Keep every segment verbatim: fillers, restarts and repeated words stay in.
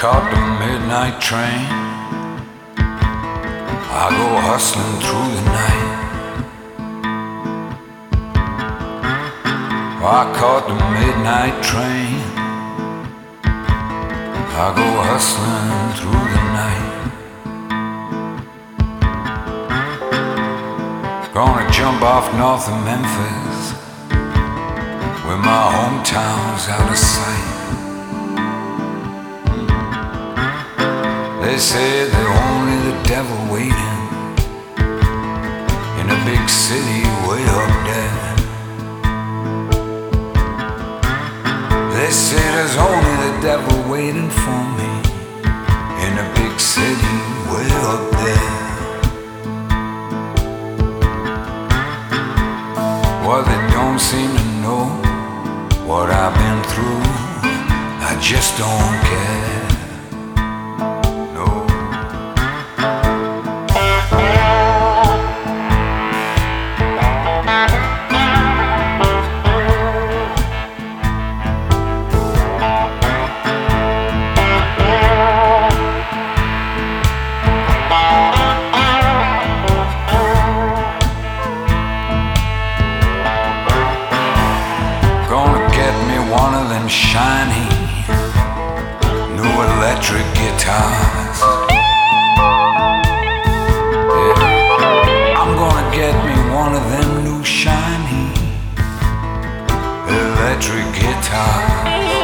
caught the midnight train. I go hustling through the night. I caught the midnight train. I go hustling through the night. Gonna jump off north of Memphis, where my hometown's out of sight. They say that only the devil waiting in a big city way up there. They say there's only the devil waiting for me in a big city way up there. Well, they don't seem to know what I've been through. I just don't care. One of them shiny new electric guitars. Yeah. I'm gonna get me one of them new shiny electric guitars.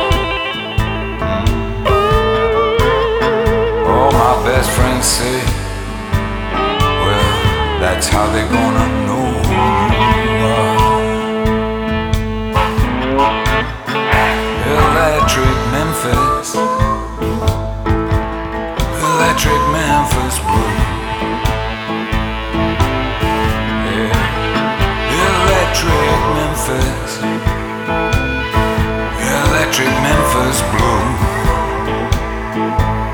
Mm. All my best friends say, well, that's how they're gonna know who you are. Electric Memphis, Electric Memphis Blue. Yeah, Electric Memphis, Electric Memphis Blue.